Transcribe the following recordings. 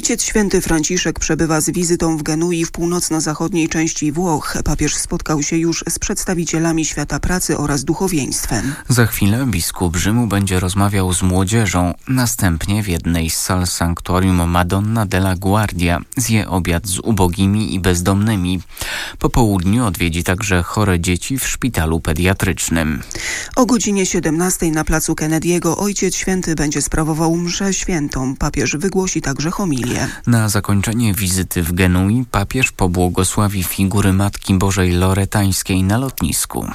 Ojciec Święty Franciszek przebywa z wizytą w Genui w północno-zachodniej części Włoch. Papież spotkał się już z przedstawicielami świata pracy oraz duchowieństwem. Za chwilę biskup Rzymu będzie rozmawiał z młodzieżą. Następnie w jednej z sal sanktuarium Madonna della Guardia zje obiad z ubogimi i bezdomnymi. Po południu odwiedzi także chore dzieci w szpitalu pediatrycznym. O godzinie 17 na placu Kennedy'ego Ojciec Święty będzie sprawował mszę świętą. Papież wygłosi także homilię. Na zakończenie wizyty w Genui papież pobłogosławi figury Matki Bożej Loretańskiej na lotnisku.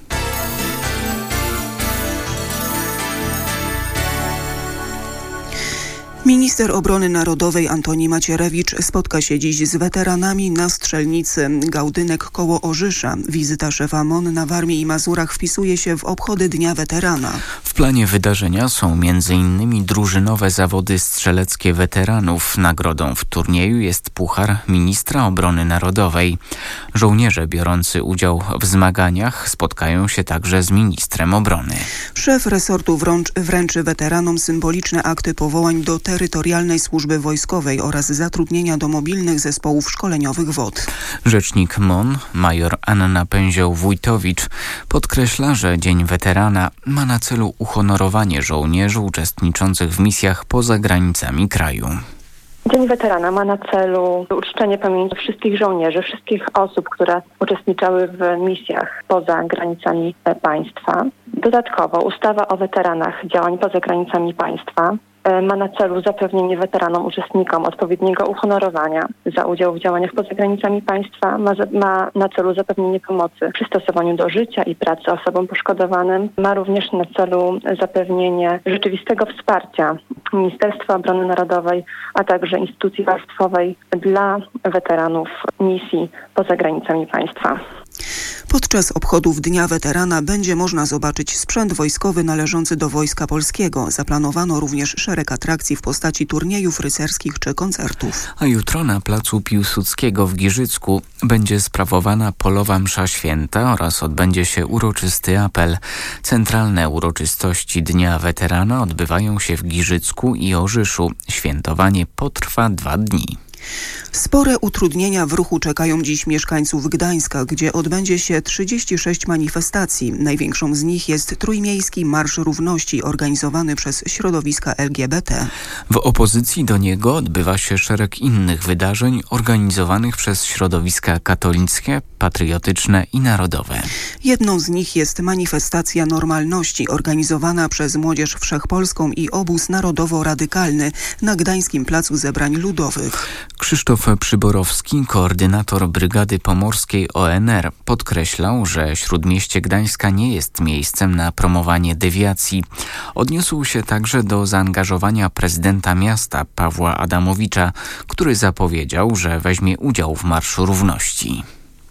Minister Obrony Narodowej Antoni Macierewicz spotka się dziś z weteranami na strzelnicy Gaudynek koło Orzysza. Wizyta szefa MON na Warmii i Mazurach wpisuje się w obchody Dnia Weterana. W planie wydarzenia są m.in. drużynowe zawody strzeleckie weteranów. Nagrodą w turnieju jest puchar ministra obrony narodowej. Żołnierze biorący udział w zmaganiach spotkają się także z ministrem obrony. Szef resortu wręczy weteranom symboliczne akty powołań do terytorialnej służby wojskowej oraz zatrudnienia do mobilnych zespołów szkoleniowych WOT. Rzecznik MON, major Anna Pęzioł-Wójtowicz, podkreśla, że Dzień Weterana ma na celu uhonorowanie żołnierzy uczestniczących w misjach poza granicami kraju. Dzień Weterana ma na celu uczczenie pamięci wszystkich żołnierzy, wszystkich osób, które uczestniczyły w misjach poza granicami państwa. Dodatkowo ustawa o weteranach działań poza granicami państwa ma na celu zapewnienie weteranom, uczestnikom odpowiedniego uhonorowania za udział w działaniach poza granicami państwa, ma na celu zapewnienie pomocy w przystosowaniu do życia i pracy osobom poszkodowanym, ma również na celu zapewnienie rzeczywistego wsparcia Ministerstwa Obrony Narodowej, a także instytucji państwowej dla weteranów misji poza granicami państwa. Podczas obchodów Dnia Weterana będzie można zobaczyć sprzęt wojskowy należący do Wojska Polskiego. Zaplanowano również szereg atrakcji w postaci turniejów rycerskich czy koncertów. A jutro na placu Piłsudskiego w Giżycku będzie sprawowana polowa msza święta oraz odbędzie się uroczysty apel. Centralne uroczystości Dnia Weterana odbywają się w Giżycku i Orzyszu. Świętowanie potrwa 2 dni. Spore utrudnienia w ruchu czekają dziś mieszkańców Gdańska, gdzie odbędzie się 36 manifestacji. Największą z nich jest Trójmiejski Marsz Równości organizowany przez środowiska LGBT. W opozycji do niego odbywa się szereg innych wydarzeń organizowanych przez środowiska katolickie, patriotyczne i narodowe. Jedną z nich jest manifestacja Normalności organizowana przez Młodzież Wszechpolską i Obóz Narodowo-Radykalny na Gdańskim Placu Zebrań Ludowych. Krzysztof Przyborowski, koordynator Brygady Pomorskiej ONR, podkreślał, że Śródmieście Gdańska nie jest miejscem na promowanie dewiacji. Odniósł się także do zaangażowania prezydenta miasta Pawła Adamowicza, który zapowiedział, że weźmie udział w Marszu Równości.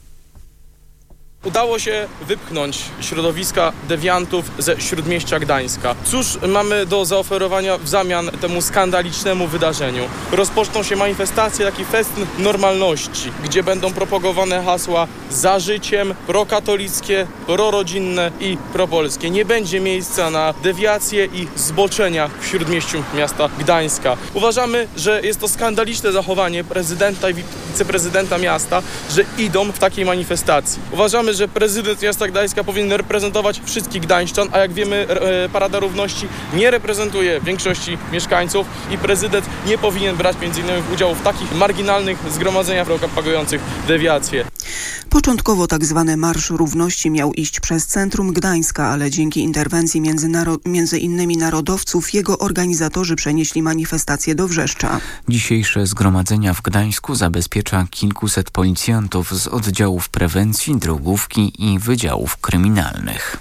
Udało się wypchnąć środowiska dewiantów ze Śródmieścia Gdańska. Cóż mamy do zaoferowania w zamian temu skandalicznemu wydarzeniu? Rozpoczną się manifestacje, taki festyn normalności, gdzie będą propagowane hasła za życiem, prokatolickie, prorodzinne i propolskie. Nie będzie miejsca na dewiacje i zboczenia w Śródmieściu miasta Gdańska. Uważamy, że jest to skandaliczne zachowanie prezydenta i wiceprezydenta miasta, że idą w takiej manifestacji. Uważamy, że prezydent miasta Gdańska powinien reprezentować wszystkich gdańszczan, a jak wiemy, Parada Równości nie reprezentuje większości mieszkańców i prezydent nie powinien brać m.in. udziału w takich marginalnych zgromadzeniach propagujących dewiację. Początkowo tzw. Marsz Równości miał iść przez centrum Gdańska, ale dzięki interwencji między innymi narodowców jego organizatorzy przenieśli manifestację do Wrzeszcza. Dzisiejsze zgromadzenia w Gdańsku zabezpiecza kilkuset policjantów z oddziałów prewencji, drogówki i wydziałów kryminalnych.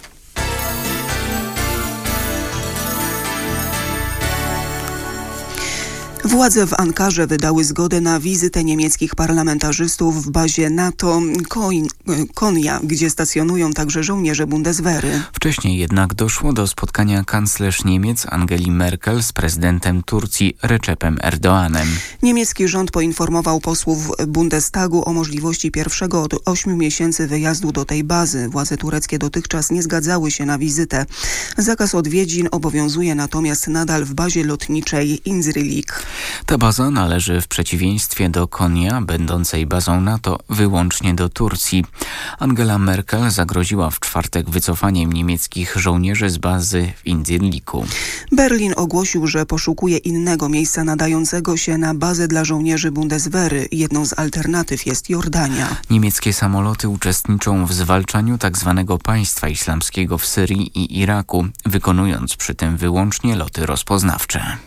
Władze w Ankarze wydały zgodę na wizytę niemieckich parlamentarzystów w bazie NATO Konya, gdzie stacjonują także żołnierze Bundeswehry. Wcześniej jednak doszło do spotkania kanclerz Niemiec Angeli Merkel z prezydentem Turcji Recepem Erdoğanem. Niemiecki rząd poinformował posłów Bundestagu o możliwości pierwszego od 8 miesięcy wyjazdu do tej bazy. Władze tureckie dotychczas nie zgadzały się na wizytę. Zakaz odwiedzin obowiązuje natomiast nadal w bazie lotniczej Incirlik. Ta baza należy w przeciwieństwie do Konya, będącej bazą NATO, wyłącznie do Turcji. Angela Merkel zagroziła w czwartek wycofaniem niemieckich żołnierzy z bazy w Incirliku. Berlin ogłosił, że poszukuje innego miejsca nadającego się na bazę dla żołnierzy Bundeswehry. Jedną z alternatyw jest Jordania. Niemieckie samoloty uczestniczą w zwalczaniu tzw. państwa islamskiego w Syrii i Iraku, wykonując przy tym wyłącznie loty rozpoznawcze.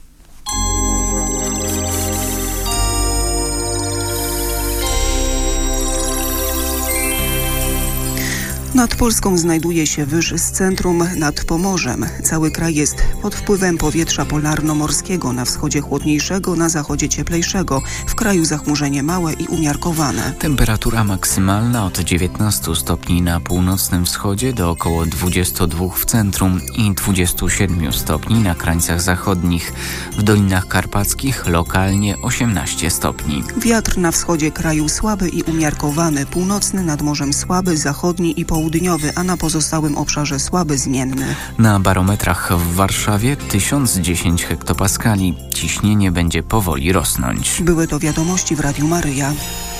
Nad Polską znajduje się wyż z centrum nad Pomorzem. Cały kraj jest pod wpływem powietrza polarno-morskiego, na wschodzie chłodniejszego, na zachodzie cieplejszego. W kraju zachmurzenie małe i umiarkowane. Temperatura maksymalna od 19 stopni na północnym wschodzie do około 22 w centrum i 27 stopni na krańcach zachodnich. W Dolinach Karpackich lokalnie 18 stopni. Wiatr na wschodzie kraju słaby i umiarkowany, północny nad morzem słaby, zachodni i południowy, a na pozostałym obszarze słaby, zmienny. Na barometrach w Warszawie 1010 hektopaskali. Ciśnienie będzie powoli rosnąć. Były to wiadomości w Radiu Maryja.